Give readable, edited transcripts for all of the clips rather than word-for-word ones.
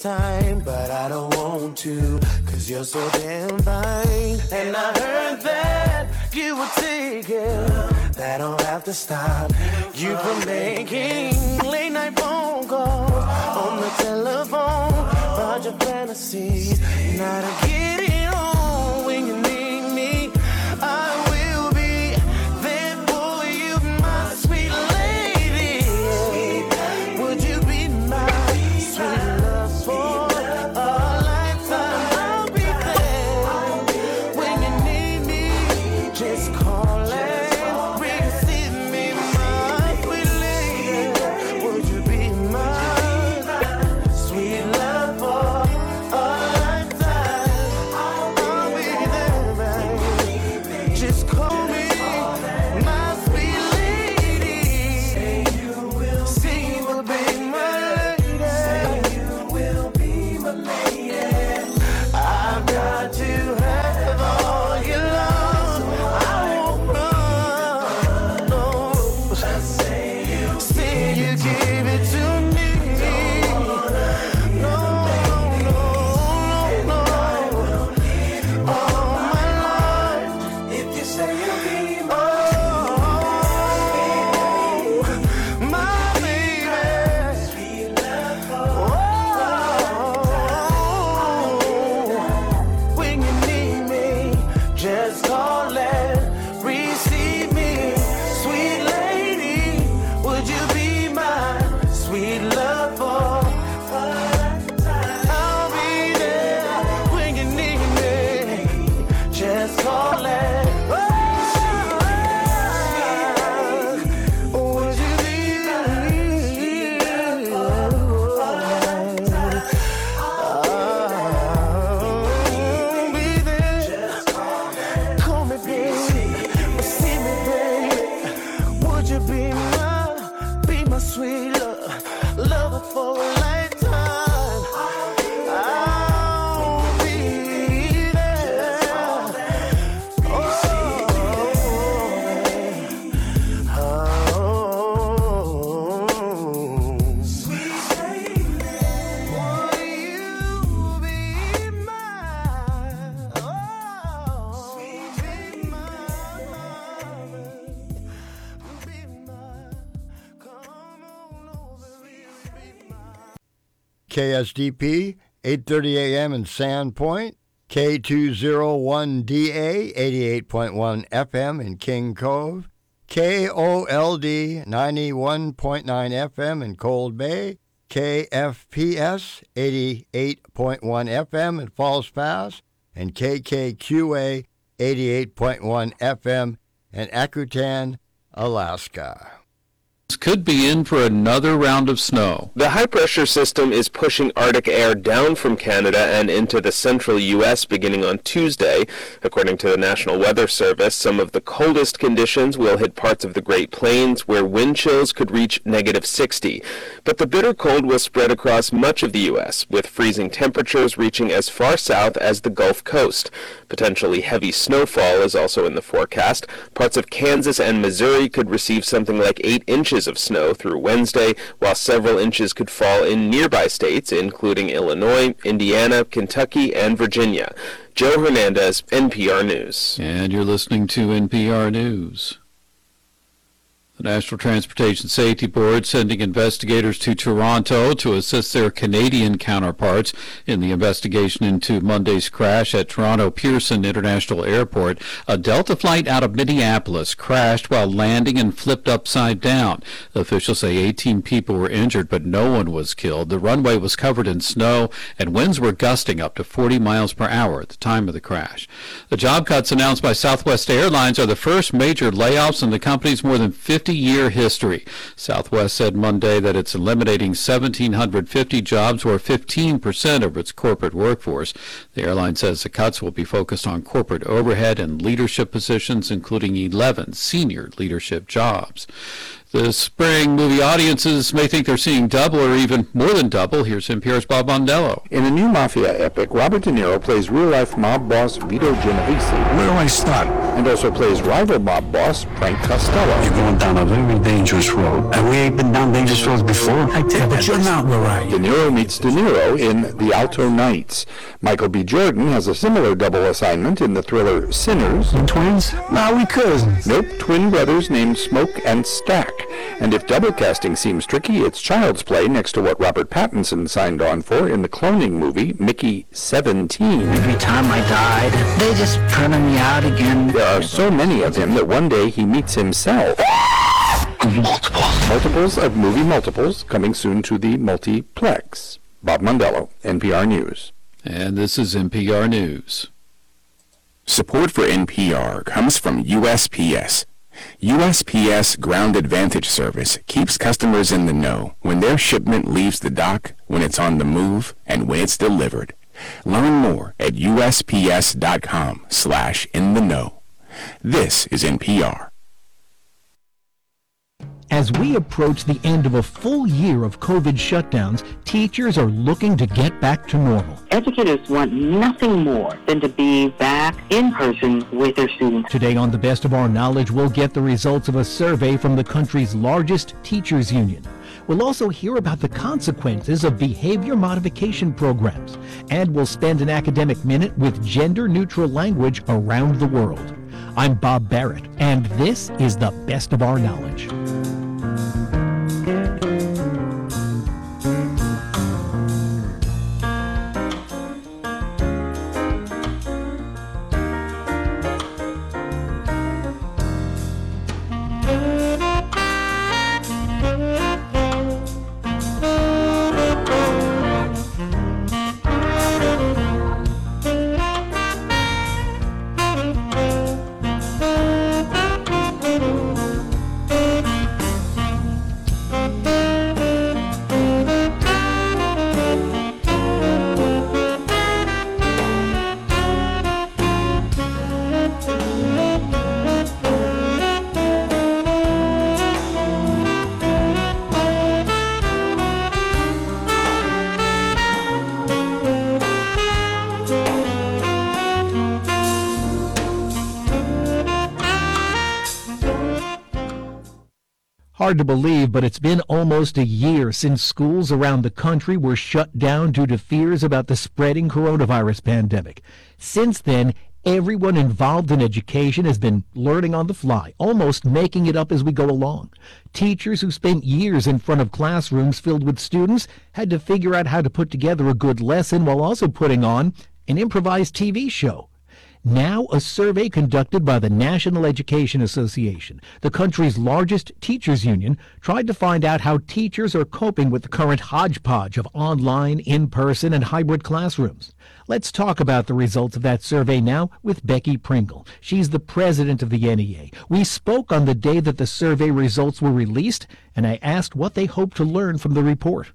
time, but I don't want to, cause you're so damn fine. And I heard that you were taken, that don't have to stop you from making late night phone calls on the telephone about your fantasies. Now to get it on when you need me, I will be there for you, my sweet lady. Would you be my sweet love for a lifetime? I'll be there when you need me. Just call and receive me, my sweet lady. Would you be my sweet love for a lifetime? I'll be there, babe. Just call me my sweet lady. Say you will be my lady. Say you will be my lady. I've got to have all your love. I won't run, no. Just say you give it to me. No, no, no. All my life, if you say you'll be my baby. When you need me, just call and receive me, sweet lady. Would you be my sweet love for a lifetime? I'll be there when you need me. Just call and would you be I'll be there. Call me, baby. See me, baby. Would you be my sweet lover for a lifetime? I'll be there. Oh, sweet lady, will you be mine? Sweet baby, be mine. Come on over, really be mine. KSDP, 8:30 a.m. in Sandpoint, K201DA, 88.1 FM in King Cove, KOLD, 91.9 FM in Cold Bay, KFPS, 88.1 FM in Falls Pass, and KKQA, 88.1 FM in Akutan, Alaska. Could be in for another round of snow. The high-pressure system is pushing Arctic air down from Canada and into the central U.S. beginning on Tuesday. According to the National Weather Service, some of the coldest conditions will hit parts of the Great Plains, where wind chills could reach -60. But the bitter cold will spread across much of the U.S., with freezing temperatures reaching as far south as the Gulf Coast. Potentially heavy snowfall is also in the forecast. Parts of Kansas and Missouri could receive something like 8 inches of snow through Wednesday, while several inches could fall in nearby states, including Illinois, Indiana, Kentucky, and Virginia. Joe Hernandez, NPR News. And you're listening to NPR News. The National Transportation Safety Board sending investigators to Toronto to assist their Canadian counterparts in the investigation into Monday's crash at Toronto Pearson International Airport. A Delta flight out of Minneapolis crashed while landing and flipped upside down. Officials say 18 people were injured, but no one was killed. The runway was covered in snow, and winds were gusting up to 40 miles per hour at the time of the crash. The job cuts announced by Southwest Airlines are the first major layoffs in the company's more than 50-year history. Southwest said Monday that it's eliminating 1,750 jobs, or 15% of its corporate workforce. The airline says the cuts will be focused on corporate overhead and leadership positions, including 11 senior leadership jobs. This spring, movie audiences may think they're seeing double or even more than double. Here's NPR's Bob Mondello. In the new Mafia epic, Robert De Niro plays real-life mob boss Vito Genovese. Where do I start? and also plays rival mob boss Frank Costello. You're going down a very dangerous road. And we ain't been down dangerous roads before. I tell you, but you're not where I am. De Niro meets De Niro in The Alto Knights. Michael B. Jordan has a similar double assignment in the thriller Sinners. You twins? No, we cousins. Nope, twin brothers named Smoke and Stack. And if double casting seems tricky, it's child's play next to what Robert Pattinson signed on for in the cloning movie Mickey 17. Every time I died, they just printed me out again. There are so many of him that one day he meets himself. Multiples of movie multiples coming soon to the multiplex. Bob Mondello, NPR News. And this is NPR News. Support for NPR comes from USPS. USPS Ground Advantage Service keeps customers in the know when their shipment leaves the dock, when it's on the move, and when it's delivered. Learn more at USPS.com/in-the-know. This is NPR. As we approach the end of a full year of COVID shutdowns, teachers are looking to get back to normal. Educators want nothing more than to be back in person with their students. Today on The Best of Our Knowledge, we'll get the results of a survey from the country's largest teachers union. We'll also hear about the consequences of behavior modification programs. And we'll spend an academic minute with gender-neutral language around the world. I'm Bob Barrett, and this is The Best of Our Knowledge. Hard to believe, but it's been almost a year since schools around the country were shut down due to fears about the spreading coronavirus pandemic. Since then, everyone involved in education has been learning on the fly, almost making it up as we go along. Teachers who spent years in front of classrooms filled with students had to figure out how to put together a good lesson while also putting on an improvised TV show. Now, a survey conducted by the National Education Association, the country's largest teachers union, tried to find out how teachers are coping with the current hodgepodge of online, in-person, and hybrid classrooms. Let's talk about the results of that survey now with Becky Pringle. She's the president of the NEA. We spoke on the day that the survey results were released, and I asked what they hope to learn from the report.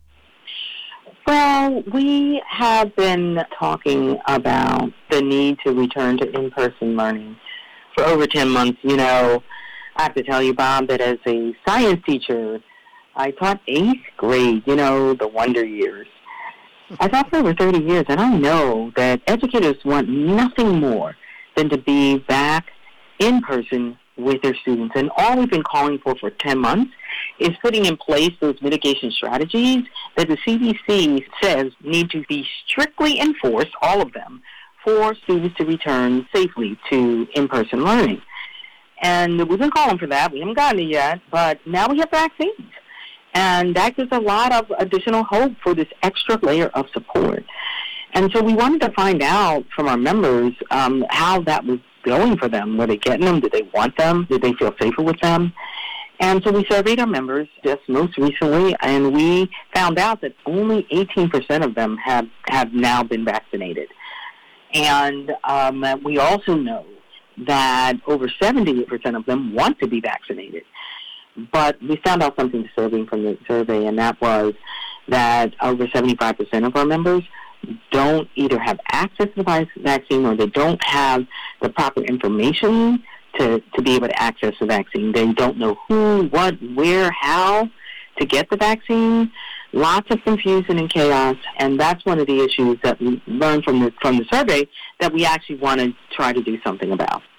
Well, we have been talking about the need to return to in-person learning for over 10 months. You know, I have to tell you, Bob, that as a science teacher, I taught 8th grade, you know, the wonder years. I taught for over 30 years, and I know that educators want nothing more than to be back in person with their students. And all we've been calling for 10 months is putting in place those mitigation strategies that the CDC says need to be strictly enforced, all of them, for students to return safely to in-person learning. And we've been calling for that. We haven't gotten it yet, but now we have vaccines. And that gives a lot of additional hope for this extra layer of support. And so we wanted to find out from our members how that was going for them. Were they getting them? Did they want them? Did they feel safer with them? And so we surveyed our members just most recently, and we found out that only 18% of them have now been vaccinated. And we also know that over 70% of them want to be vaccinated. But we found out something disturbing from the survey, and that was that over 75% of our members don't either have access to the vaccine or they don't have the proper information to be able to access the vaccine. They don't know who, what, where, how to get the vaccine. Lots of confusion and chaos, and that's one of the issues that we learned from the survey that we actually want to try to do something about.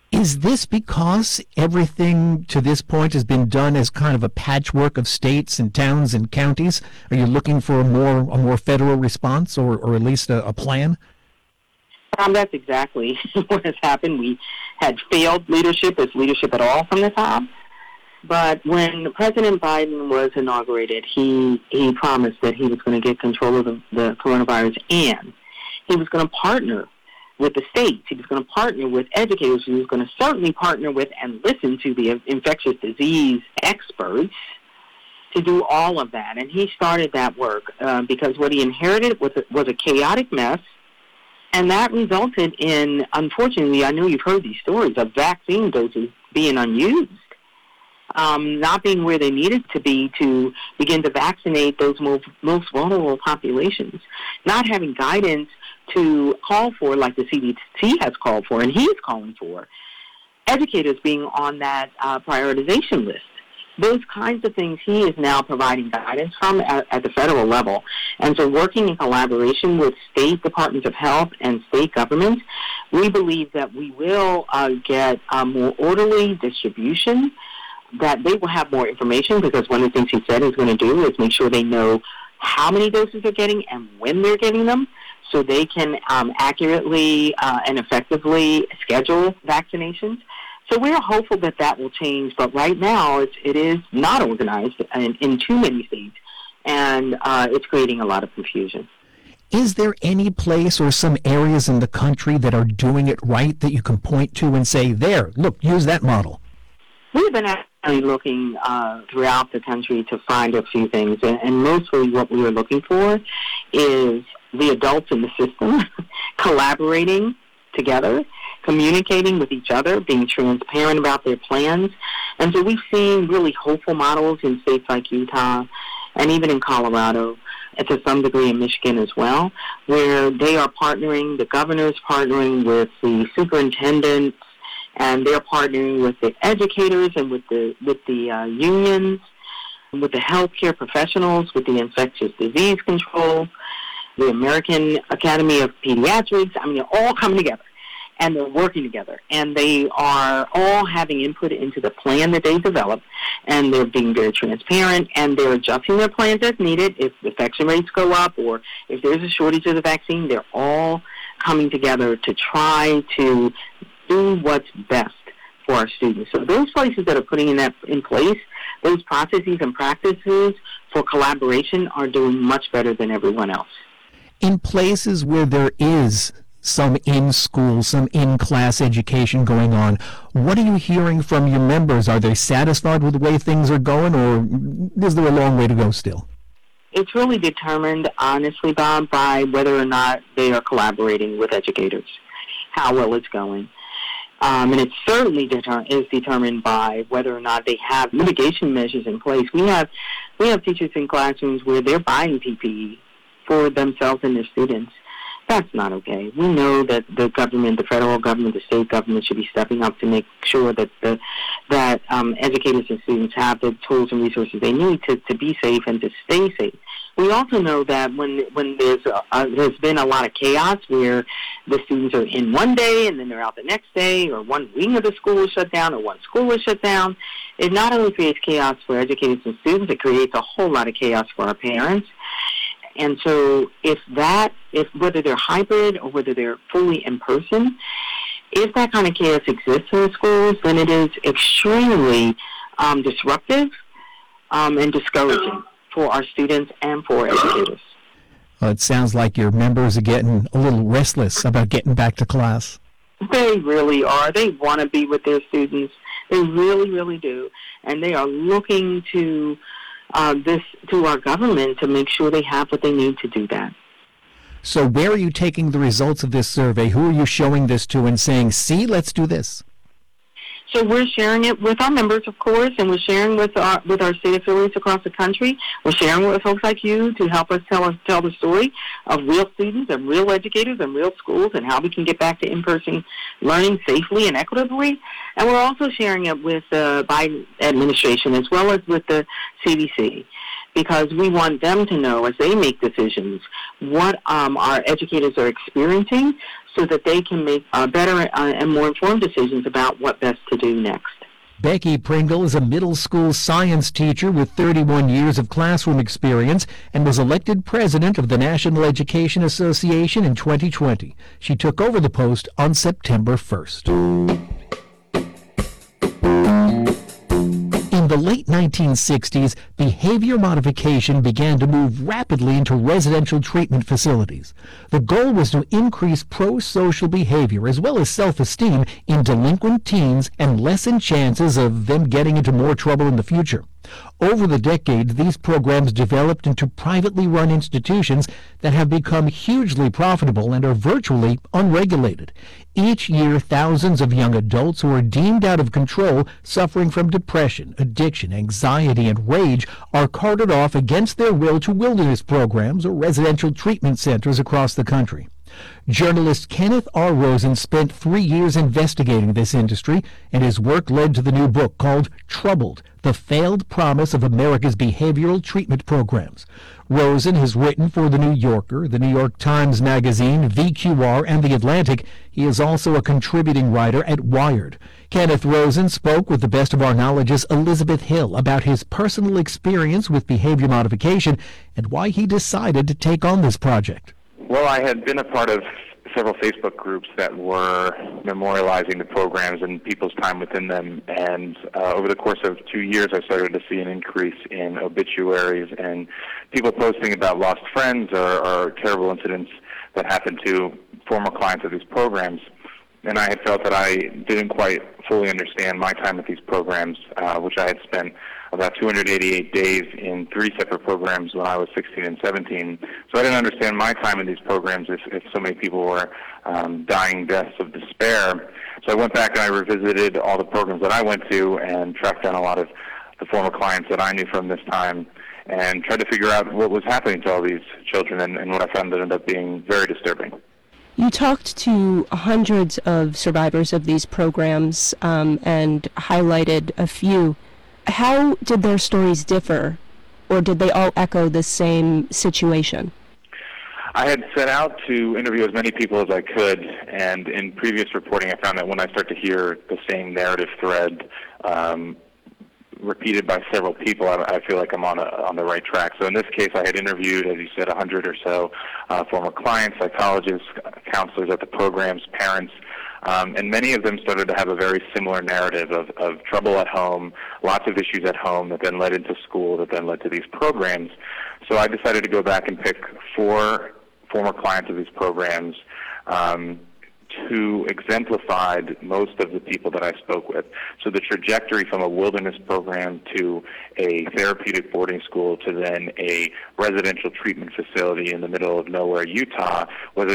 Is this because everything to this point has been done as kind of a patchwork of states and towns and counties? Are you looking for a more federal response or at least a plan? That's exactly what has happened. We had failed leadership, as leadership at all, from the top. But when President Biden was inaugurated, he promised that he was going to get control of the coronavirus, and he was going to partner with the states. He was going to partner with educators. He was going to certainly partner with and listen to the infectious disease experts to do all of that. And he started that work because what he inherited was a chaotic mess, and that resulted in, unfortunately, I know you've heard these stories of vaccine doses being unused, not being where they needed to be to begin to vaccinate those most vulnerable populations, not having guidance to call for, like the CDC has called for, and he's calling for, educators being on that prioritization list. Those kinds of things he is now providing guidance from at the federal level. And so working in collaboration with state departments of health and state governments, we believe that we will get a more orderly distribution, that they will have more information, because one of the things he said he's going to do is make sure they know how many doses they're getting and when they're getting them, so they can accurately and effectively schedule vaccinations. So we're hopeful that that will change, but right now it is not organized in too many states, and it's creating a lot of confusion. Is there any place or some areas in the country that are doing it right that you can point to and say, there, look, use that model? We've been actually looking throughout the country to find a few things, and mostly what we are looking for is the adults in the system collaborating together, communicating with each other, being transparent about their plans. And so we've seen really hopeful models in states like Utah and even in Colorado, and to some degree in Michigan as well, where they are partnering, the governor's partnering with the superintendents, and they're partnering with the educators and with the unions, with the healthcare professionals, with the infectious disease control, the American Academy of Pediatrics. I mean, they're all coming together, and they're working together, and they are all having input into the plan that they develop, and they're being very transparent, and they're adjusting their plans as needed. If infection rates go up or if there's a shortage of the vaccine, they're all coming together to try to do what's best for our students. So those places that are putting that in place, those processes and practices for collaboration, are doing much better than everyone else. In places where there is some in-school, some in-class education going on, what are you hearing from your members? Are they satisfied with the way things are going, or is there a long way to go still? It's really determined, honestly, Bob, by whether or not they are collaborating with educators, how well it's going. And it certainly is determined by whether or not they have mitigation measures in place. We have teachers in classrooms where they're buying PPE for themselves and their students. That's not okay. We know that the government, the federal government, the state government should be stepping up to make sure that educators and students have the tools and resources they need to be safe and to stay safe. We also know that when there's been a lot of chaos where the students are in one day and then they're out the next day, or one wing of the school is shut down or one school is shut down, it not only creates chaos for educators and students, it creates a whole lot of chaos for our parents. And so if whether they're hybrid or whether they're fully in person, if that kind of chaos exists in the schools, then it is extremely disruptive and discouraging for our students and for educators. Well, it sounds like your members are getting a little restless about getting back to class. They really are. They want to be with their students. They really, really do. And they are looking to our government to make sure they have what they need to do that. So where are you taking the results of this survey? Who are you showing this to and saying, see, let's do this? So we're sharing it with our members, of course, and we're sharing with our state affiliates across the country. We're sharing with folks like you to help us tell the story of real students and real educators and real schools and how we can get back to in-person learning safely and equitably. And we're also sharing it with the Biden administration as well as with the CDC, because we want them to know as they make decisions what our educators are experiencing, so that they can make better and more informed decisions about what best to do next. Becky Pringle is a middle school science teacher with 31 years of classroom experience and was elected president of the National Education Association in 2020. She took over the post on September 1st. In the late 1960s, behavior modification began to move rapidly into residential treatment facilities. The goal was to increase pro-social behavior as well as self-esteem in delinquent teens and lessen chances of them getting into more trouble in the future. Over the decades, these programs developed into privately run institutions that have become hugely profitable and are virtually unregulated. Each year, thousands of young adults who are deemed out of control, suffering from depression, addiction, anxiety, and rage, are carted off against their will to wilderness programs or residential treatment centers across the country. Journalist Kenneth R. Rosen spent 3 years investigating this industry, and his work led to the new book called Troubled: The Failed Promise of America's Behavioral Treatment Programs. Rosen has written for The New Yorker, The New York Times Magazine, VQR, and The Atlantic. He is also a contributing writer at Wired. Kenneth Rosen spoke with the best of our knowledge's Elizabeth Hill about his personal experience with behavior modification and why he decided to take on this project. Well, I had been a part of several Facebook groups that were memorializing the programs and people's time within them, and over the course of 2 years I started to see an increase in obituaries and people posting about lost friends or terrible incidents that happened to former clients of these programs. And I had felt that I didn't quite fully understand my time with these programs, which I had spent about 288 days in 3 separate programs when I was 16 and 17. So I didn't understand my time in these programs if so many people were dying deaths of despair. So I went back and I revisited all the programs that I went to and tracked down a lot of the former clients that I knew from this time and tried to figure out what was happening to all these children, and what I found ended up being very disturbing. You talked to hundreds of survivors of these programs and highlighted a few. How did their stories differ, or did they all echo the same situation? I had set out to interview as many people as I could, and in previous reporting I found that when I start to hear the same narrative thread repeated by several people, I feel like I'm on the right track. So in this case, I had interviewed, as you said, 100 or so former clients, psychologists, counselors at the programs, parents, and many of them started to have a very similar narrative of trouble at home, lots of issues at home that then led into school, that then led to these programs. So I decided to go back and pick 4 former clients of these programs who exemplified most of the people that I spoke with. So the trajectory from a wilderness program to a therapeutic boarding school to then a residential treatment facility in the middle of nowhere, Utah, was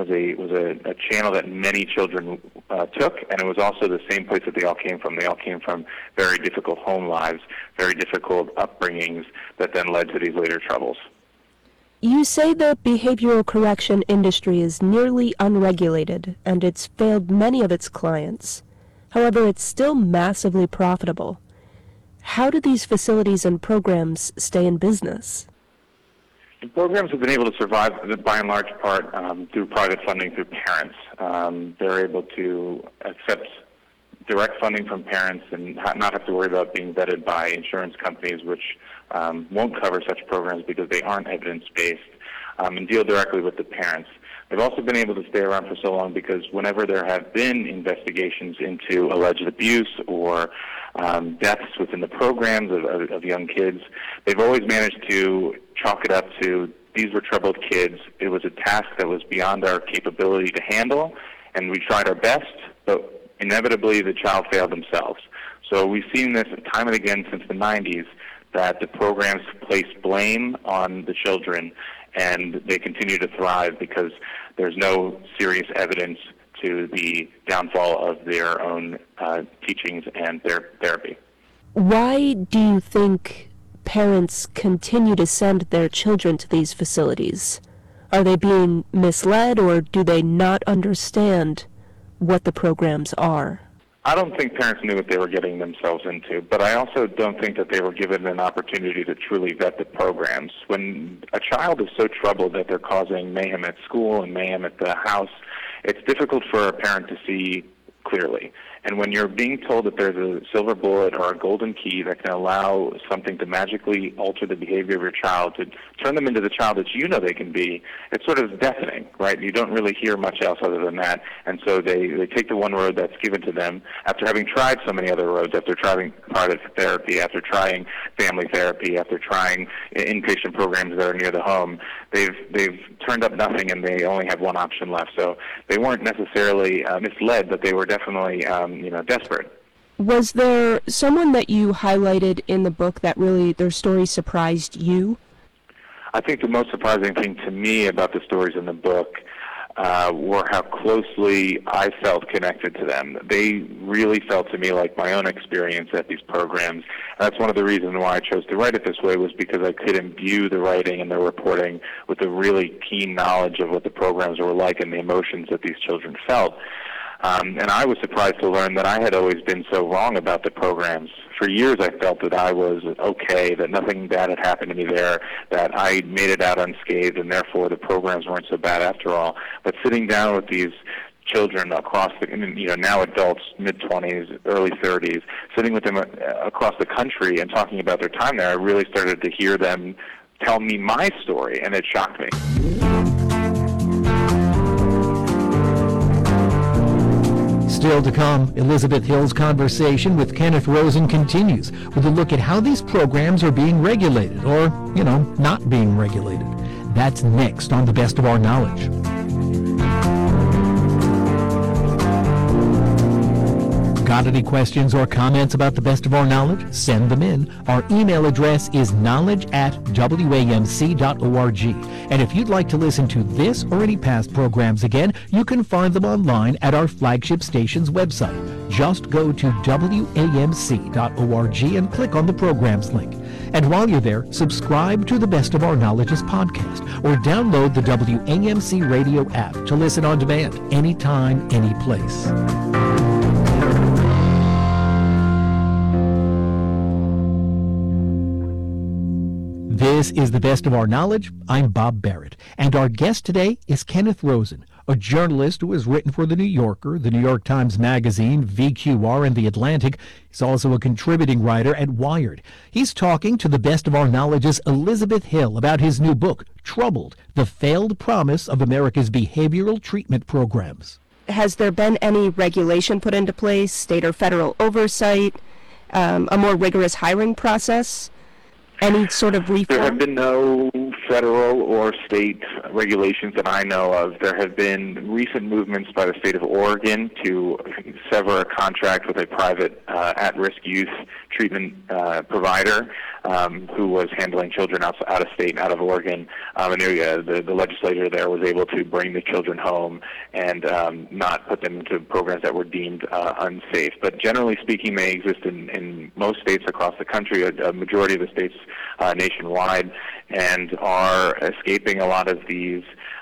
a channel that many children took, and it was also the same place that they all came from. They all came from very difficult home lives, very difficult upbringings that then led to these later troubles. You say the behavioral correction industry is nearly unregulated, and it's failed many of its clients. However, it's still massively profitable. How do these facilities and programs stay in business? The programs have been able to survive, by and large part, through private funding through parents. They're able to accept direct funding from parents and not have to worry about being vetted by insurance companies, which won't cover such programs because they aren't evidence-based, and deal directly with the parents. They've also been able to stay around for so long because whenever there have been investigations into alleged abuse or deaths within the programs of young kids, they've always managed to chalk it up to these were troubled kids. It was a task that was beyond our capability to handle, and we tried our best, but inevitably the child failed themselves. So we've seen this time and again since the 90s, that the programs place blame on the children, and they continue to thrive because there's no serious evidence to the downfall of their own teachings and their therapy. Why do you think parents continue to send their children to these facilities? Are they being misled, or do they not understand what the programs are? I don't think parents knew what they were getting themselves into, but I also don't think that they were given an opportunity to truly vet the programs. When a child is so troubled that they're causing mayhem at school and mayhem at the house, it's difficult for a parent to see clearly. And when you're being told that there's a silver bullet or a golden key that can allow something to magically alter the behavior of your child, to turn them into the child that you know they can be, it's sort of deafening, right? You don't really hear much else other than that. And so they take the one road that's given to them after having tried so many other roads, after trying private therapy, after trying family therapy, after trying inpatient programs that are near the home. They've turned up nothing, and they only have one option left. So they weren't necessarily misled, but they were definitely desperate. Was there someone that you highlighted in the book that really their story surprised you? I think the most surprising thing to me about the stories in the book were how closely I felt connected to them. They really felt to me like my own experience at these programs. And that's one of the reasons why I chose to write it this way, was because I could imbue the writing and the reporting with a really keen knowledge of what the programs were like and the emotions that these children felt. And I was surprised to learn that I had always been so wrong about the programs. For years I felt that I was okay, that nothing bad had happened to me there, that I made it out unscathed, and therefore the programs weren't so bad after all. But sitting down with these children across the, now adults, mid-20s, early 30s, sitting with them across the country and talking about their time there, I really started to hear them tell me my story, and it shocked me. Still to come, Elizabeth Hill's conversation with Kenneth Rosen continues with a look at how these programs are being regulated or, not being regulated. That's next on The Best of Our Knowledge. Got any questions or comments about The Best of Our Knowledge? Send them in. Our email address is knowledge@wamc.org. And if you'd like to listen to this or any past programs again, you can find them online at our flagship station's website. Just go to wamc.org and click on the programs link. And while you're there, subscribe to the Best of Our Knowledge's podcast or download the WAMC radio app to listen on demand anytime, any place. This is The Best of Our Knowledge. I'm Bob Barrett, and our guest today is Kenneth Rosen, a journalist who has written for The New Yorker, The New York Times Magazine, VQR, and The Atlantic. He's also a contributing writer at Wired. He's talking to The Best of Our Knowledge's Elizabeth Hill about his new book, Troubled, The Failed Promise of America's Behavioral Treatment Programs. Has there been any regulation put into place, state or federal oversight, a more rigorous hiring process? Any sort of reform? There have been no federal or state regulations that I know of. There have been recent movements by the state of Oregon to sever a contract with a private at-risk youth treatment provider who was handling children out of state, out of Oregon. And the legislature there was able to bring the children home and not put them into programs that were deemed unsafe. But generally speaking, they exist in most states across the country, a majority of the states nationwide, and are escaping a lot of these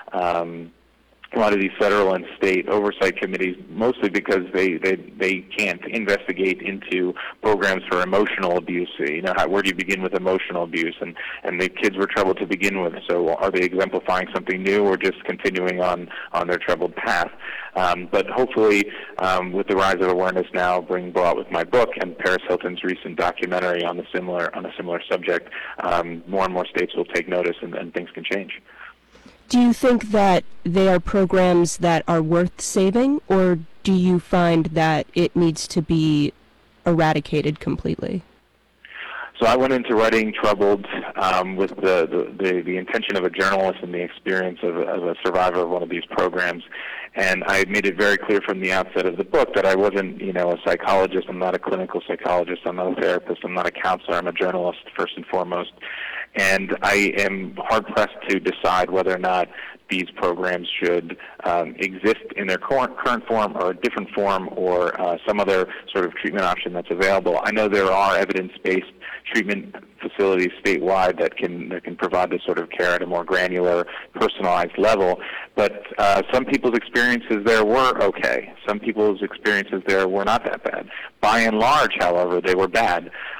federal and state oversight committees, mostly because they can't investigate into programs for emotional abuse. Where do you begin with emotional abuse? And the kids were troubled to begin with, so are they exemplifying something new or just continuing on their troubled path? But hopefully, with the rise of awareness now being brought with my book and Paris Hilton's recent documentary on a similar subject, more and more states will take notice and things can change. Do you think that they are programs that are worth saving, or do you find that it needs to be eradicated completely? So I went into writing Troubled with the intention of a journalist and the experience of a survivor of one of these programs. And I made it very clear from the outset of the book that I wasn't, a psychologist. I'm not a clinical psychologist. I'm not a therapist. I'm not a counselor. I'm a journalist first and foremost. And I am hard-pressed to decide whether or not these programs should exist in their current form or a different form or some other sort of treatment option that's available. I know there are evidence-based treatment facilities statewide that can provide this sort of care at a more granular, personalized level, but some people's experiences there were okay. Some people's experiences there were not that bad. By and large, however, they were bad.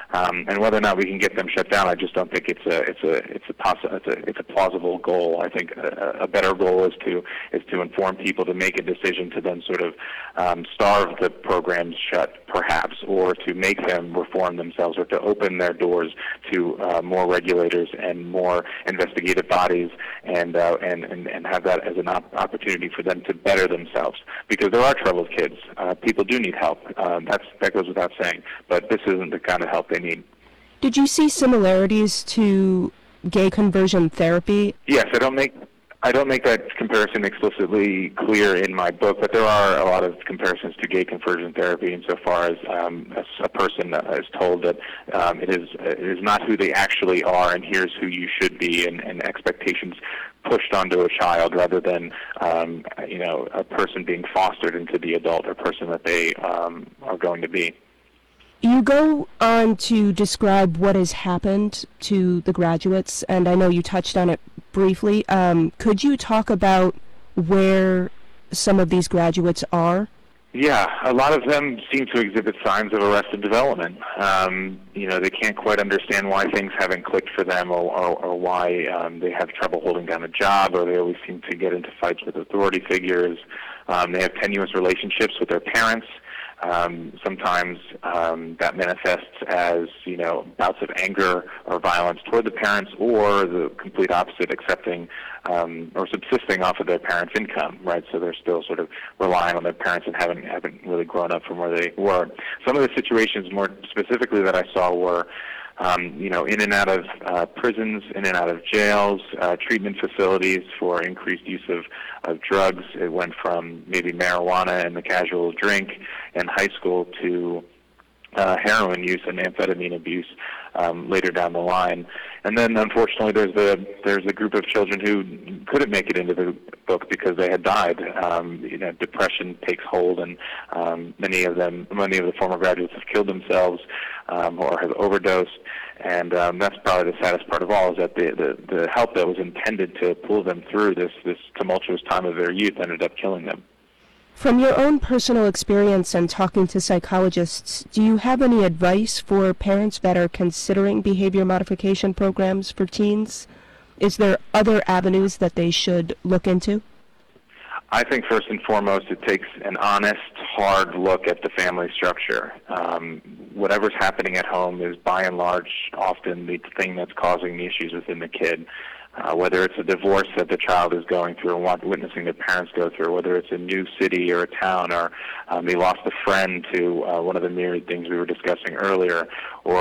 And whether or not we can get them shut down, I just don't think it's a plausible goal. I think a better goal is to inform people to make a decision to then sort of starve the programs shut, perhaps, or to make them reform themselves, or to open their doors to more regulators and more investigative bodies, and have that as an opportunity for them to better themselves. Because there are troubled kids. People do need help. That goes without saying. But this isn't the kind of help they need. Did you see similarities to gay conversion therapy? Yes, I don't make that comparison explicitly clear in my book, but there are a lot of comparisons to gay conversion therapy insofar as a person is told that it is not who they actually are, and here's who you should be, and expectations pushed onto a child rather than a person being fostered into the adult or person that they are going to be. You go on to describe what has happened to the graduates, and I know you touched on it briefly. Could you talk about where some of these graduates are? Yeah, a lot of them seem to exhibit signs of arrested development. They can't quite understand why things haven't clicked for them, or why they have trouble holding down a job, or they always seem to get into fights with authority figures. They have tenuous relationships with their parents. Sometimes that manifests as, bouts of anger or violence toward the parents, or the complete opposite, accepting or subsisting off of their parents' income, right? So they're still sort of relying on their parents and haven't really grown up from where they were. Some of the situations more specifically that I saw were in and out of prisons, in and out of jails, treatment facilities for increased use of drugs. It went from maybe marijuana and the casual drink in high school to heroin use and amphetamine abuse later down the line. And then, unfortunately, there's a group of children who couldn't make it into the book because they had died. Depression takes hold, and many of the former graduates have killed themselves or have overdosed. And that's probably the saddest part of all, is that the help that was intended to pull them through this tumultuous time of their youth ended up killing them. From your own personal experience and talking to psychologists, do you have any advice for parents that are considering behavior modification programs for teens? Is there other avenues that they should look into? I think first and foremost it takes an honest, hard look at the family structure. Whatever's happening at home is by and large often the thing that's causing the issues within the kid. Whether it's a divorce that the child is going through and witnessing their parents go through, whether it's a new city or a town, or they lost a friend to one of the myriad things we were discussing earlier, or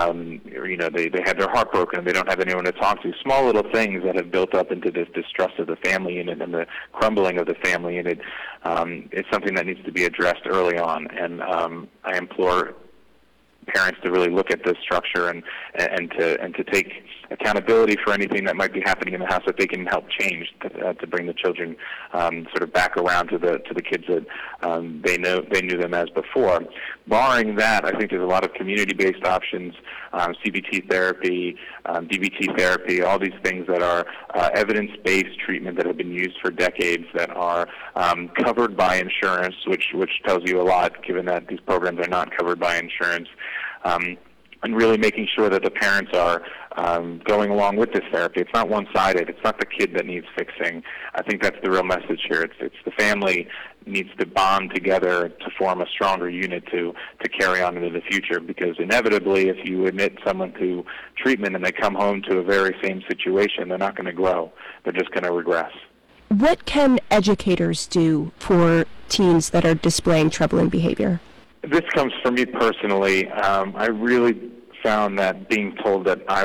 they had their heart broken and they don't have anyone to talk to. Small little things that have built up into this distrust of the family unit and the crumbling of the family unit. It's something that needs to be addressed early on, and I implore parents to really look at this structure and to take accountability for anything that might be happening in the house that they can help change to bring the children sort of back around to the kids that they knew them as before. Barring that, I think there's a lot of community-based options, CBT therapy, DBT therapy, all these things that are evidence-based treatment that have been used for decades, that are covered by insurance, which tells you a lot, given that these programs are not covered by insurance. And really making sure that the parents are going along with this therapy. It's not one-sided. It's not the kid that needs fixing. I think that's the real message here. It's the family needs to bond together to form a stronger unit to carry on into the future, because inevitably if you admit someone to treatment and they come home to a very same situation, they're not going to grow. They're just going to regress. What can educators do for teens that are displaying troubling behavior? This comes from me personally. I really found that being told that I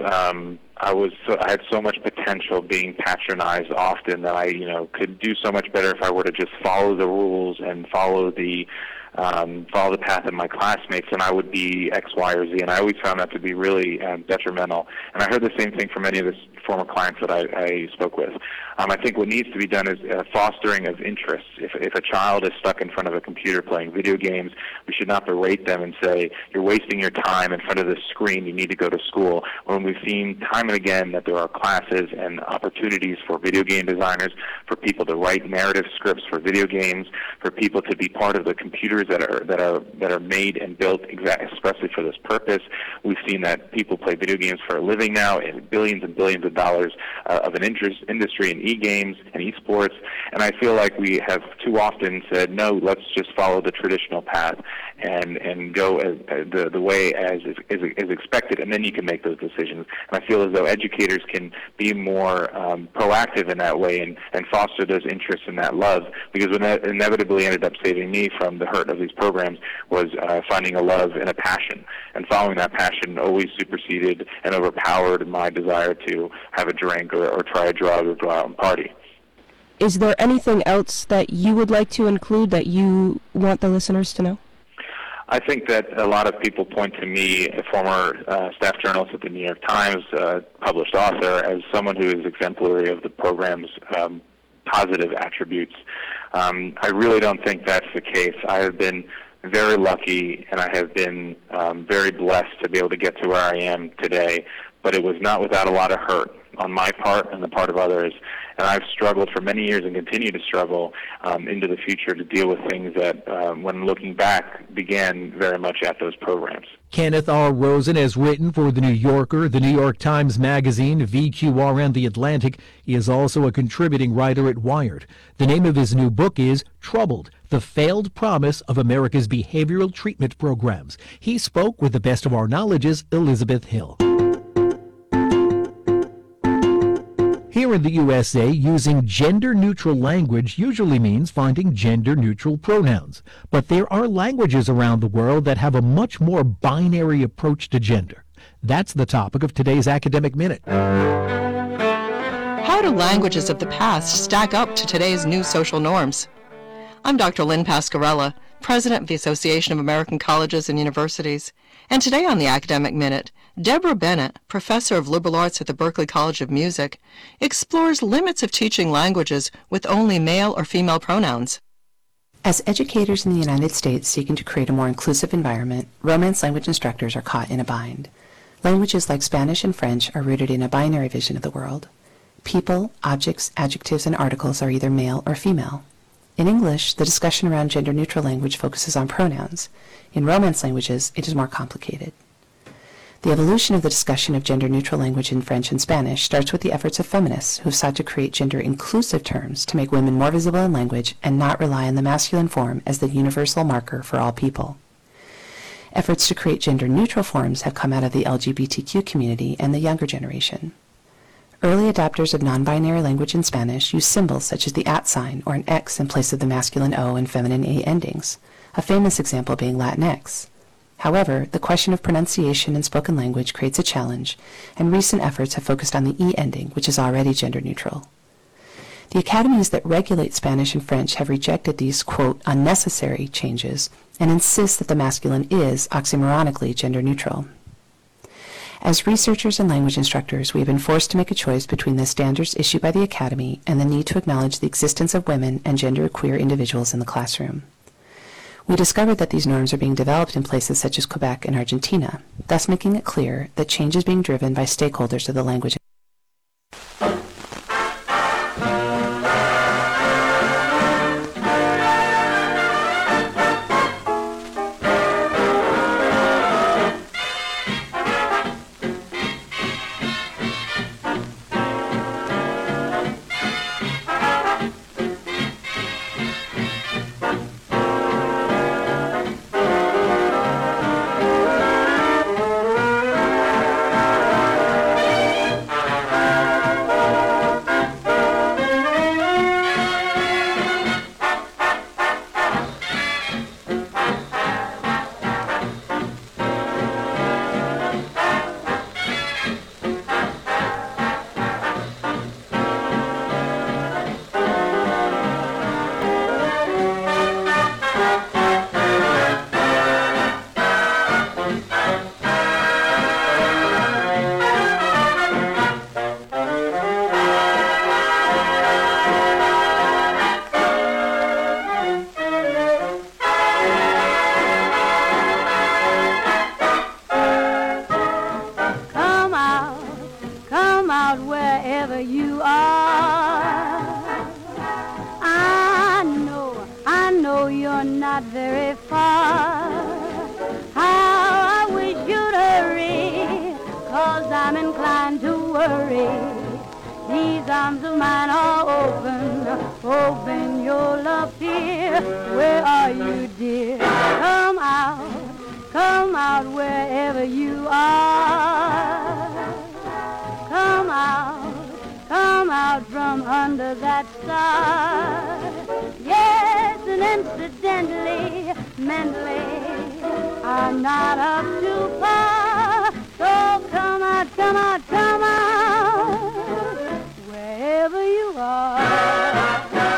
had so much potential, being patronized often, that I could do so much better if I were to just follow the rules and follow the path of my classmates, and I would be X, Y, or Z. And I always found that to be really detrimental. And I heard the same thing from many of the former clients that I spoke with. I think what needs to be done is fostering of interests. If a child is stuck in front of a computer playing video games, we should not berate them and say, you're wasting your time in front of this screen, you need to go to school. When we've seen time and again that there are classes and opportunities for video game designers, for people to write narrative scripts for video games, for people to be part of the computer computers that are made and built expressly for this purpose. We've seen that people play video games for a living now, and billions of dollars of an industry in e-games and e-sports. And I feel like we have too often said, no, let's just follow the traditional path and go the way as is expected, and then you can make those decisions. And I feel as though educators can be more proactive in that way and foster those interests and that love, because what inevitably ended up saving me from the hurt of these programs was finding a love and a passion. And following that passion always superseded and overpowered my desire to have a drink or try a drug or go out and party. Is there anything else that you would like to include that you want the listeners to know? I think that a lot of people point to me, a former staff journalist at the New York Times, published author, as someone who is exemplary of the program's positive attributes. I really don't think that's the case. I have been very lucky, and I have been very blessed to be able to get to where I am today, but it was not without a lot of hurt on my part and the part of others. And I've struggled for many years and continue to struggle into the future to deal with things that, when looking back, began very much at those programs. Kenneth R. Rosen has written for The New Yorker, The New York Times Magazine, VQR, and The Atlantic. He is also a contributing writer at Wired. The name of his new book is Troubled, The Failed Promise of America's Behavioral Treatment Programs. He spoke with the best of our knowledge's Elizabeth Hill. Here in the USA, using gender-neutral language usually means finding gender-neutral pronouns. But there are languages around the world that have a much more binary approach to gender. That's the topic of today's Academic Minute. How do languages of the past stack up to today's new social norms? I'm Dr. Lynn Pascarella, President of the Association of American Colleges and Universities. And today on the Academic Minute, Deborah Bennett, professor of liberal arts at the Berklee College of Music, explores limits of teaching languages with only male or female pronouns. As educators in the United States seeking to create a more inclusive environment, Romance language instructors are caught in a bind. Languages like Spanish and French are rooted in a binary vision of the world. People, objects, adjectives, and articles are either male or female. In English, the discussion around gender-neutral language focuses on pronouns. In Romance languages, it is more complicated. The evolution of the discussion of gender-neutral language in French and Spanish starts with the efforts of feminists who have sought to create gender-inclusive terms to make women more visible in language and not rely on the masculine form as the universal marker for all people. Efforts to create gender-neutral forms have come out of the LGBTQ community and the younger generation. Early adopters of non-binary language in Spanish use symbols such as the @ sign or an X in place of the masculine O and feminine A endings, a famous example being Latinx. However, the question of pronunciation in spoken language creates a challenge, and recent efforts have focused on the E ending, which is already gender-neutral. The academies that regulate Spanish and French have rejected these, quote, unnecessary changes and insist that the masculine is, oxymoronically, gender-neutral. As researchers and language instructors, we have been forced to make a choice between the standards issued by the Academy and the need to acknowledge the existence of women and genderqueer individuals in the classroom. We discovered that these norms are being developed in places such as Quebec and Argentina, thus making it clear that change is being driven by stakeholders of the language. you're not very far. How I wish you'd hurry, 'cause I'm inclined to worry. These arms of mine are open, open your love here. Where are you, dear? Come out wherever you are. Come out from under that star. Yes, and incidentally, mentally, I'm not up too far. So come out, wherever you are.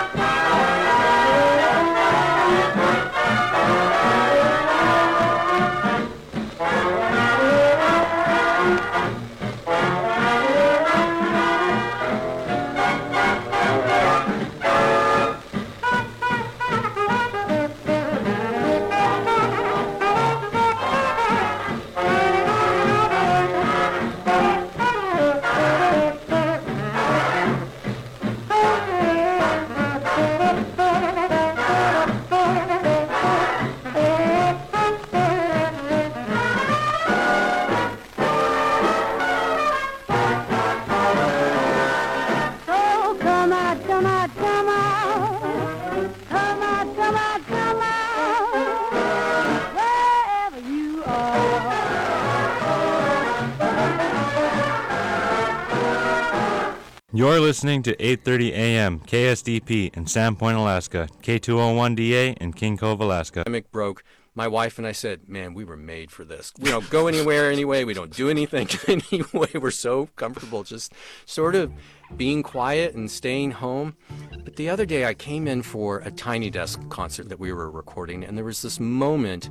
You're listening to 8:30 a.m. KSDP in Sandpoint, Alaska, K201DA in King Cove, Alaska. The pandemic broke. My wife and I said, man, we were made for this. We don't go anywhere anyway. We don't do anything anyway. We're so comfortable just sort of being quiet and staying home. But the other day I came in for a Tiny Desk concert that we were recording, and there was this moment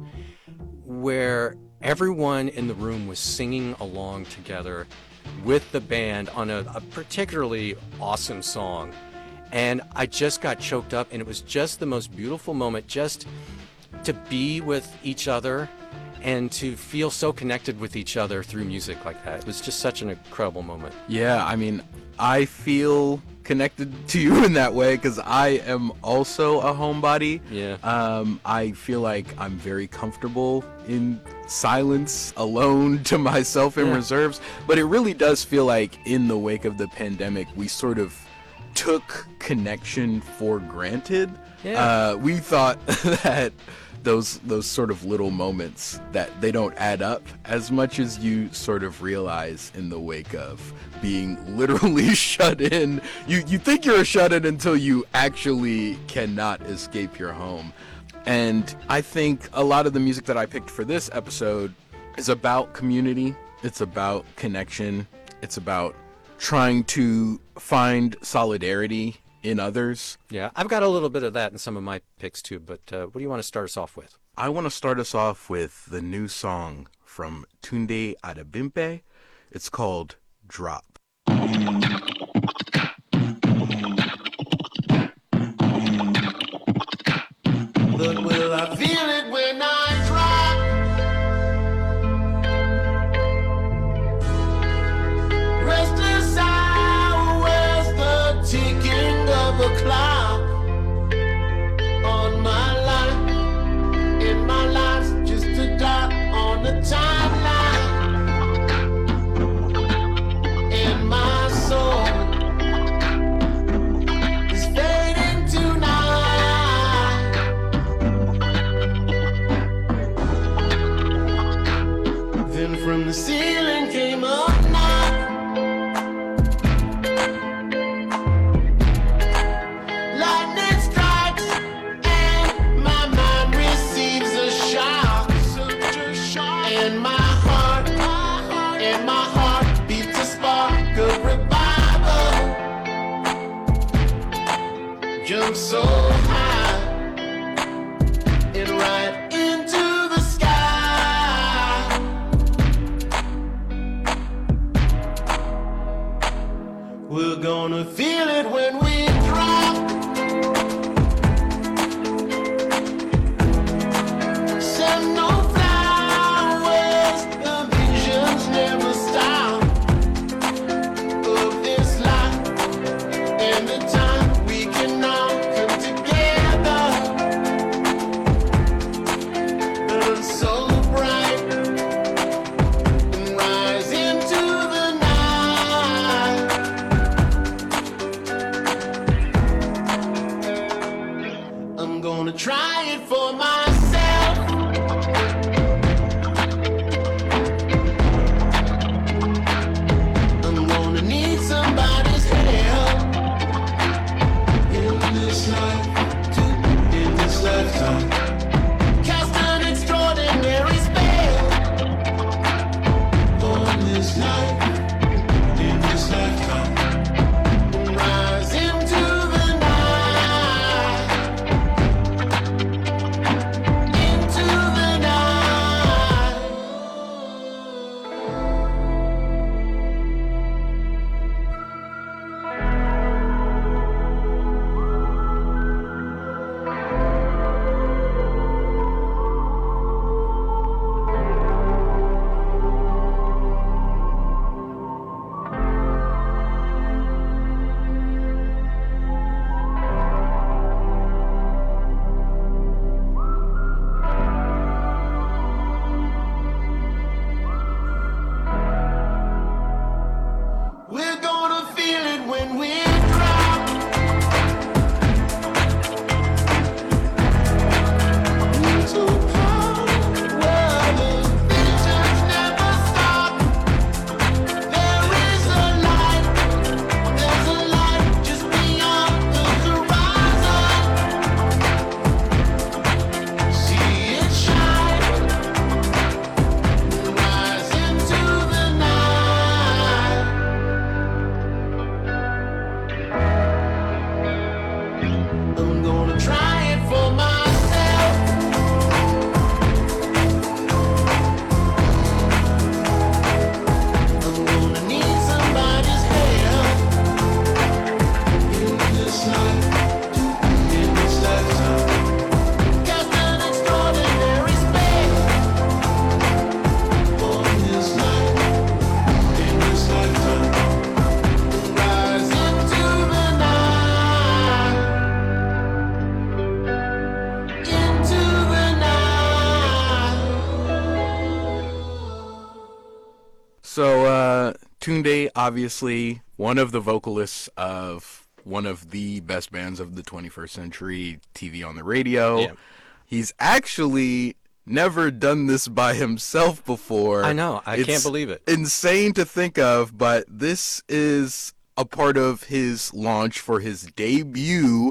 where everyone in the room was singing along together with the band on a particularly awesome song. And I just got choked up, and it was just the most beautiful moment just to be with each other and to feel so connected with each other through music like that. It was just such an incredible moment. Yeah, I mean, I feel connected to you in that way because I am also a homebody. Yeah. I feel like I'm very comfortable in silence, alone to myself in reserves. But it really does feel like in the wake of the pandemic, we sort of took connection for granted. Yeah. We thought that those sort of little moments, that they don't add up as much as you sort of realize in the wake of being literally shut in. You think you're shut in until you actually cannot escape your home. And I think a lot of the music that I picked for this episode is about community. It's about connection. It's about trying to find solidarity in others. Yeah, I've got a little bit of that in some of my picks too, but what do you want to start us off with? I want to start us off with the new song from Tunde Adebimpe. It's called Drop. But will I feel it when I drop? Restless hours, the ticking of a clock on my life. In my life's just a dot on the timeline. And my soul try it for myself. I'm gonna need somebody's help in this life, in this lifetime. Cast an extraordinary spell on this life, in this lifetime. Rise into the night, into the night. We're gonna feel it when we drop. Into power where the visions never stop. There is a light, there's a light just beyond the horizon. See it shine, rise into the night. I'm gonna try it for myself. I'm gonna need somebody's help in this life, in this lifetime. Cast an extraordinary spell on this life, in this lifetime. Rise into the night, into the night. So, Tunde, obviously one of the vocalists of one of the best bands of the 21st century, TV on the radio. Yeah. He's actually never done this by himself before. I know. I It's can't believe it. insane to think of, but this is a part of his launch for his debut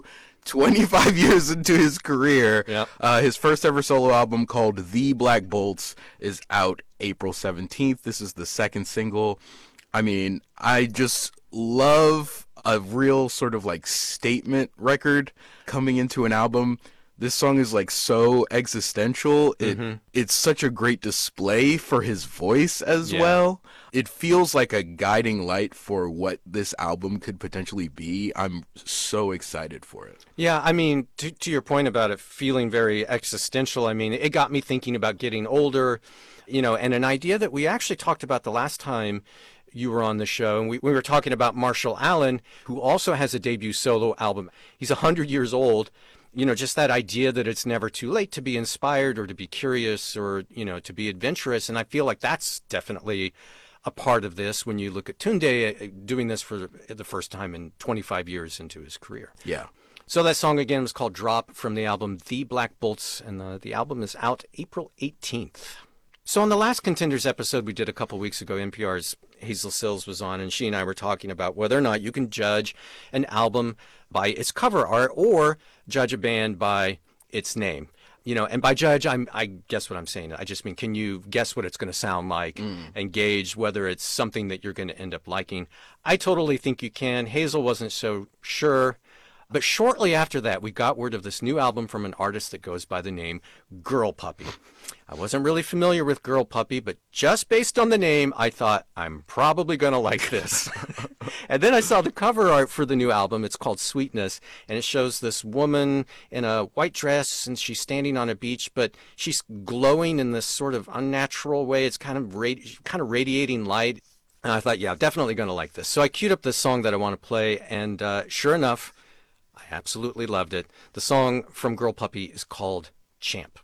25 years into his career. Yep. His first ever solo album called The Black Bolts is out April 17th. This is the second single. I mean, I just love a real sort of like statement record coming into an album. This song is like so existential. It's such a great display for his voice as Yeah. well. It feels like a guiding light for what this album could potentially be. I'm so excited for it. Yeah, I mean, to your point about it feeling very existential, I mean, it got me thinking about getting older, and an idea that we actually talked about the last time you were on the show, and we were talking about Marshall Allen, who also has a debut solo album. He's 100 years old. Just that idea that it's never too late to be inspired or to be curious or, to be adventurous. And I feel like that's definitely a part of this when you look at Tunde doing this for the first time in 25 years into his career. Yeah. So that song again was called Drop from the album The Black Bolts, and the album is out April 18th. So on the last Contenders episode we did a couple weeks ago, NPR's Hazel Sills was on, and she and I were talking about whether or not you can judge an album by its cover art or judge a band by its name. And by judge, I guess what I'm saying. I just mean, can you guess what it's going to sound like and gauge whether it's something that you're going to end up liking? I totally think you can. Hazel wasn't so sure. But shortly after that, we got word of this new album from an artist that goes by the name Girl Puppy. I wasn't really familiar with Girl Puppy, but just based on the name, I thought, I'm probably going to like this. And then I saw the cover art for the new album. It's called Sweetness, and it shows this woman in a white dress, and she's standing on a beach, but she's glowing in this sort of unnatural way. It's kind of radiating light. And I thought, yeah, definitely going to like this. So I queued up this song that I want to play, and sure enough, I absolutely loved it. The song from Girl Puppy is called Champ.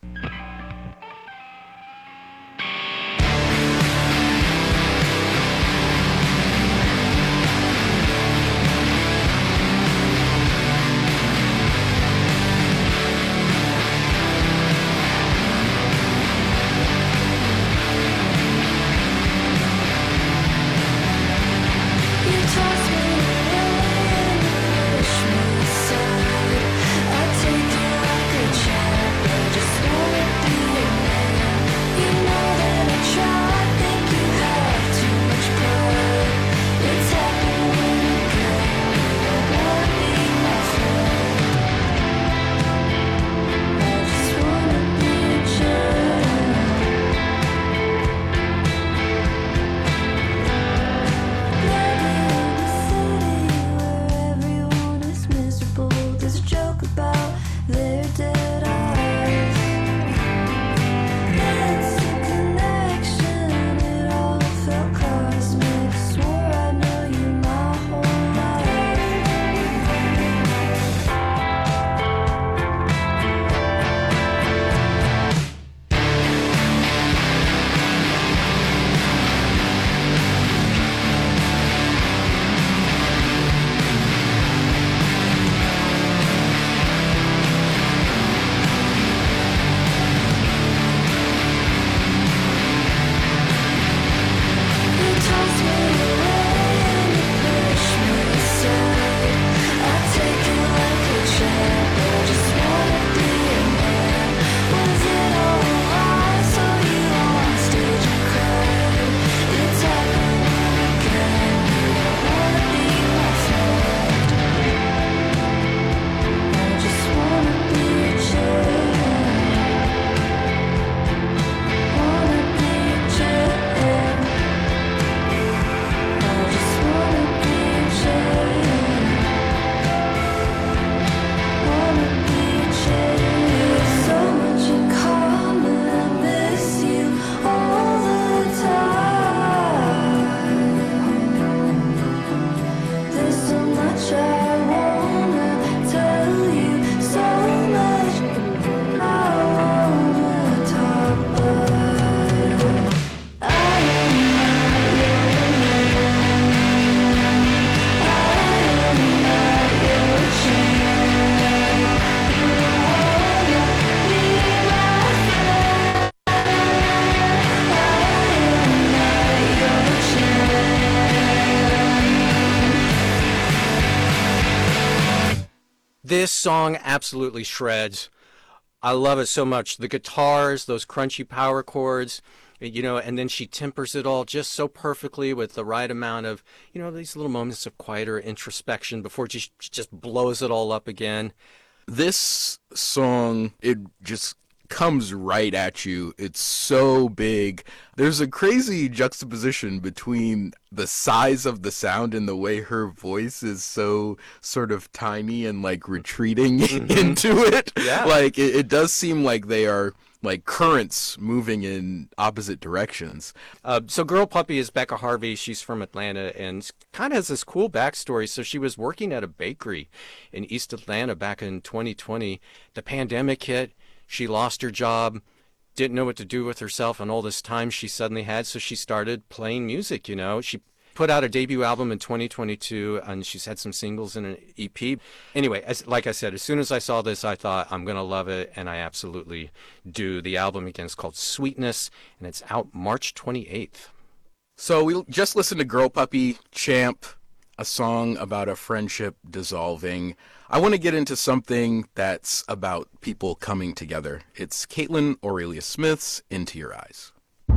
This song absolutely shreds. I love it so much. The guitars, those crunchy power chords, and then she tempers it all just so perfectly with the right amount of, these little moments of quieter introspection before she just blows it all up again. This song, it just comes right at you. It's so big. There's a crazy juxtaposition between the size of the sound and the way her voice is so sort of tiny and like retreating into it. Yeah. Like it does seem like they are like currents moving in opposite directions. So Girl Puppy is Becca Harvey. She's from Atlanta and kind of has this cool backstory. So she was working at a bakery in East Atlanta back in 2020. The pandemic hit. She lost her job, didn't know what to do with herself and all this time she suddenly had, so she started playing music, She put out a debut album in 2022, and she's had some singles and an EP. Anyway, like I said, as soon as I saw this, I thought, I'm going to love it, and I absolutely do. The album, again, is called Sweetness, and it's out March 28th. So we just listened to Girl Puppy, Champ, a song about a friendship dissolving. I want to get into something that's about people coming together. It's Caitlin Aurelia Smith's Into Your Eyes.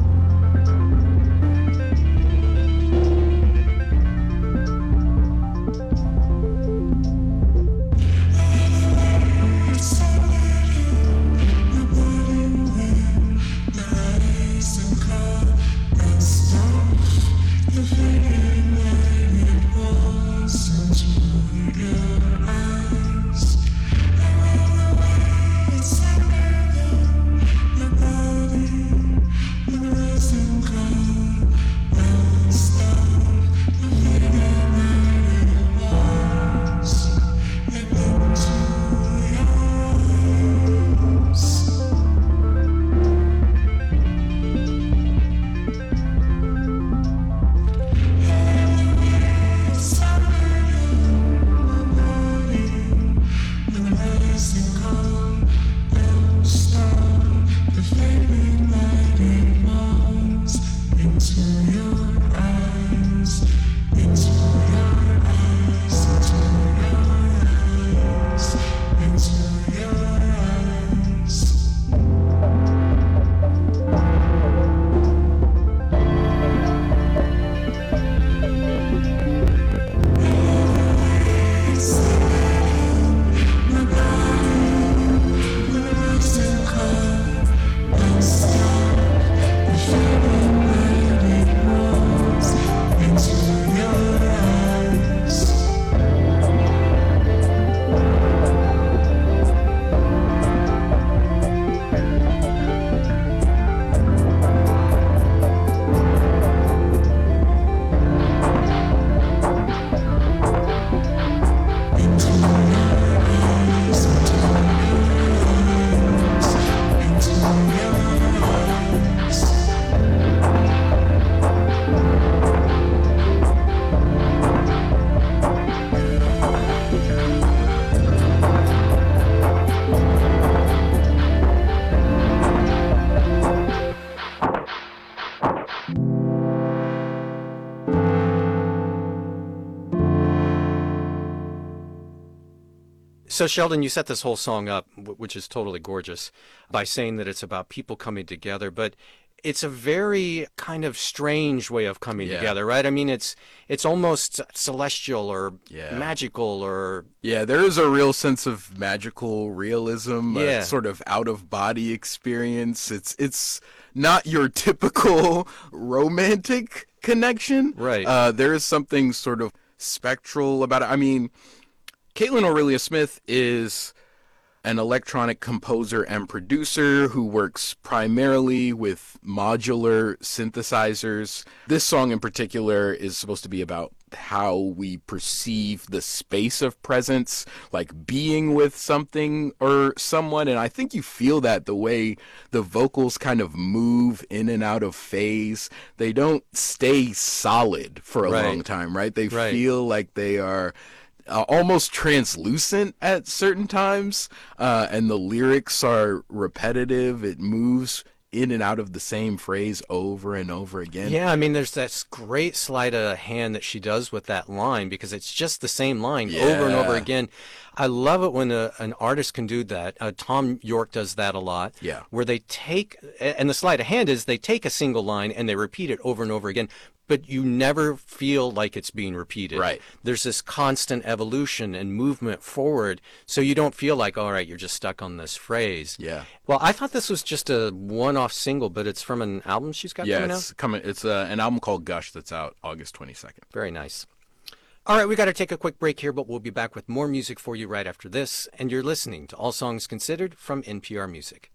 So, Sheldon, you set this whole song up, which is totally gorgeous, by saying that it's about people coming together, but it's a very kind of strange way of coming together, right? I mean, it's almost celestial or magical or... Yeah, there is a real sense of magical realism, a sort of out-of-body experience. It's not your typical romantic connection. Right. There is something sort of spectral about it. I mean, Caitlin Aurelia Smith is an electronic composer and producer who works primarily with modular synthesizers. This song in particular is supposed to be about how we perceive the space of presence, like being with something or someone. And I think you feel that the way the vocals kind of move in and out of phase. They don't stay solid for a long time, right? They feel like they are almost translucent at certain times, and the lyrics are repetitive. It moves in and out of the same phrase over and over again. Yeah, I mean, there's that great sleight of hand that she does with that line because it's just the same line over and over again. I love it when an artist can do that. Tom York does that a lot. Yeah. Where they take, and the sleight of hand is they take a single line and they repeat it over and over again, but you never feel like it's being repeated. Right. There's this constant evolution and movement forward, so you don't feel like, all right, you're just stuck on this phrase. Yeah. Well, I thought this was just a one-off single, but it's from an album she's got coming out? It's an album called Gush that's out August 22nd. Very nice. All right, we got to take a quick break here, but we'll be back with more music for you right after this, and you're listening to All Songs Considered from NPR Music.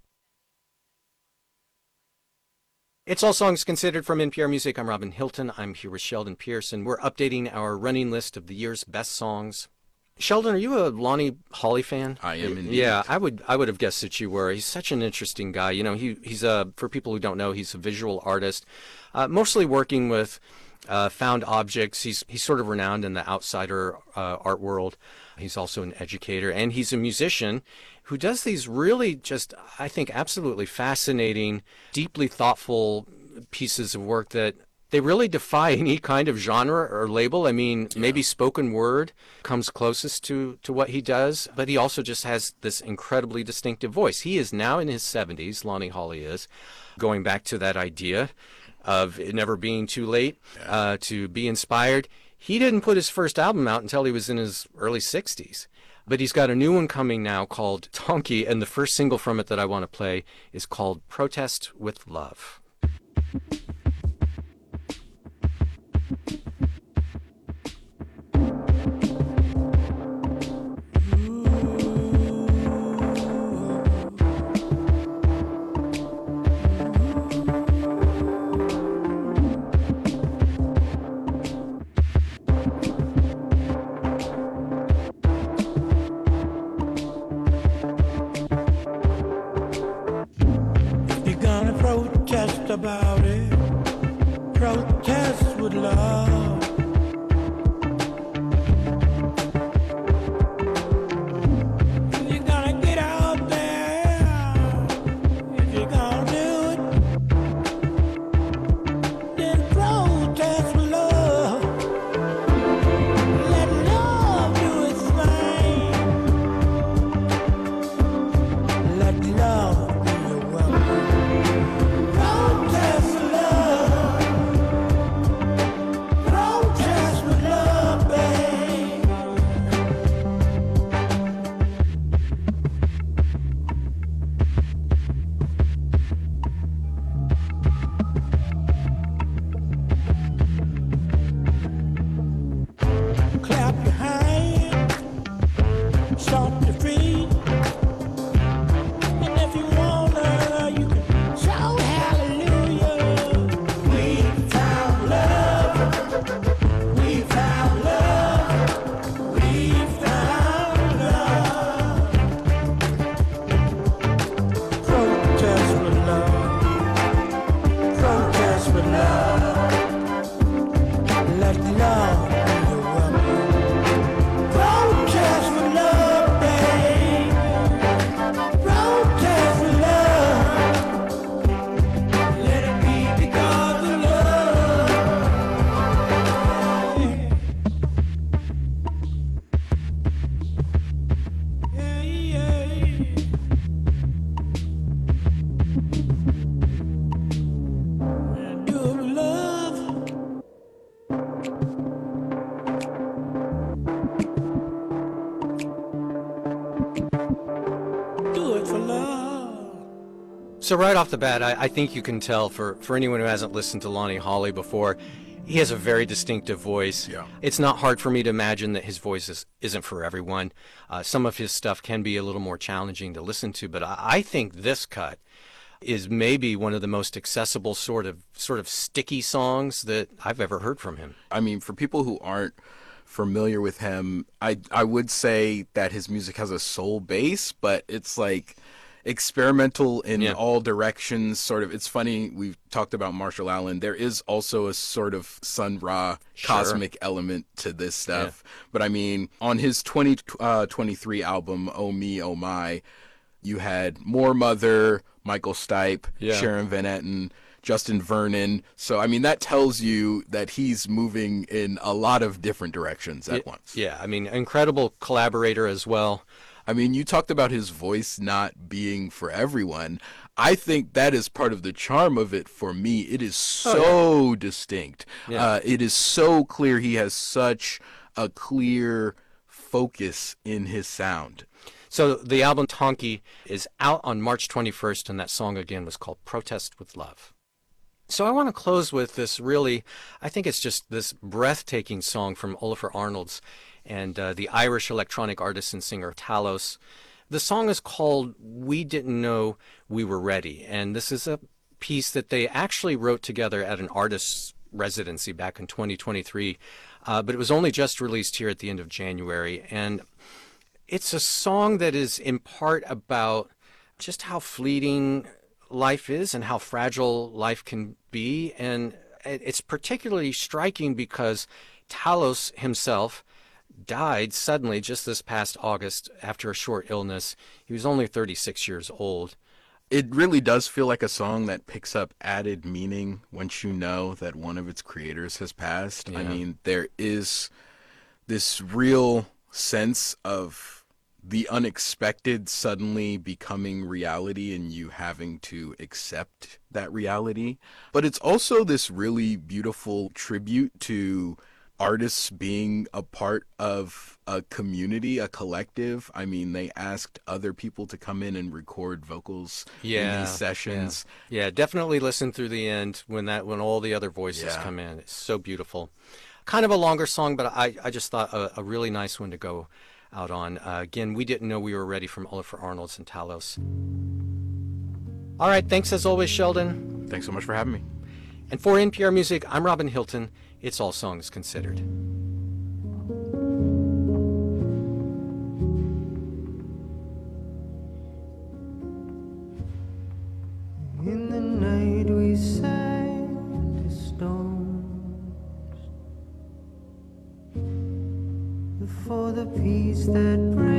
It's All Songs Considered from NPR Music. I'm Robin Hilton. I'm here with Sheldon Pearson. We're updating our running list of the year's best songs. Sheldon, are you a Lonnie Hawley fan? I am indeed. Yeah, I would have guessed that you were. He's such an interesting guy. You know, he's for people who don't know, he's a visual artist, mostly working with found objects. He's sort of renowned in the outsider art world. He's also an educator, and he's a musician who does these really just, I think, absolutely fascinating, deeply thoughtful pieces of work that they really defy any kind of genre or label. I mean, maybe spoken word comes closest to what he does, but he also just has this incredibly distinctive voice. He is now in his 70s, Lonnie Hawley is, going back to that idea of it never being too late to be inspired. He didn't put his first album out until he was in his early 60s. But he's got a new one coming now called Donkey, and the first single from it that I want to play is called Protest with Love. Protest about it, protest with love. You're gonna get out there, if you're gonna do it, then protest with love. Let love do its thing. Let love be your weapon. Protest with love. Protest with love, babe. Clap your hands, stomp your feet, and if you wanna, you can shout hallelujah. We found love. We found love. We found love. Protest with love. Protest with love. Let love be your weapon. Protest with love, babe. Protest with love. Let it be because of love. Yeah, yeah. Do it with love. Do it for love. So right off the bat, I think you can tell for anyone who hasn't listened to Lonnie Hawley before, he has a very distinctive voice. Yeah. It's not hard for me to imagine that his voice isn't for everyone. Some of his stuff can be a little more challenging to listen to, but I think this cut is maybe one of the most accessible sort of sticky songs that I've ever heard from him. I mean, for people who aren't familiar with him, I would say that his music has a soul base, but it's like experimental in all directions. Sort of, it's funny, we've talked about Marshall Allen. There is also a sort of Sun Ra cosmic element to this stuff. But I mean, on his 2023 album, Oh Me, Oh My, you had More Mother, Michael Stipe, Sharon Van Etten, Justin Vernon. So, I mean, that tells you that he's moving in a lot of different directions at once. Yeah, I mean, incredible collaborator as well. I mean, you talked about his voice not being for everyone. I think that is part of the charm of it for me. It is so distinct. Yeah. It is so clear. He has such a clear focus in his sound. So the album Tonki is out on March 21st, and that song again was called Protest with Love. So I want to close with this really, I think it's just this breathtaking song from Olafur Arnalds and the Irish electronic artist and singer Talos. The song is called We Didn't Know We Were Ready, and this is a piece that they actually wrote together at an artist's residency back in 2023, but it was only just released here at the end of January, and it's a song that is in part about just how fleeting life is and how fragile life can be, and it's particularly striking because Talos himself died suddenly just this past August after a short illness. He was only 36 years old. It really does feel like a song that picks up added meaning once you know that one of its creators has passed. Yeah. I mean, there is this real sense of the unexpected suddenly becoming reality and you having to accept that reality. But it's also this really beautiful tribute to artists being a part of a community, a collective. I mean, they asked other people to come in and record vocals in these sessions. Yeah, definitely listen through the end when all the other voices come in. It's so beautiful. Kind of a longer song, but I just thought a really nice one to go out on. Again, We Didn't Know We Were Ready from Olafur Arnalds and Talos. All right, thanks as always, Sheldon. Thanks so much for having me. And for NPR Music, I'm Robin Hilton. It's All Songs Considered. In the night we sang to stones for the peace that brings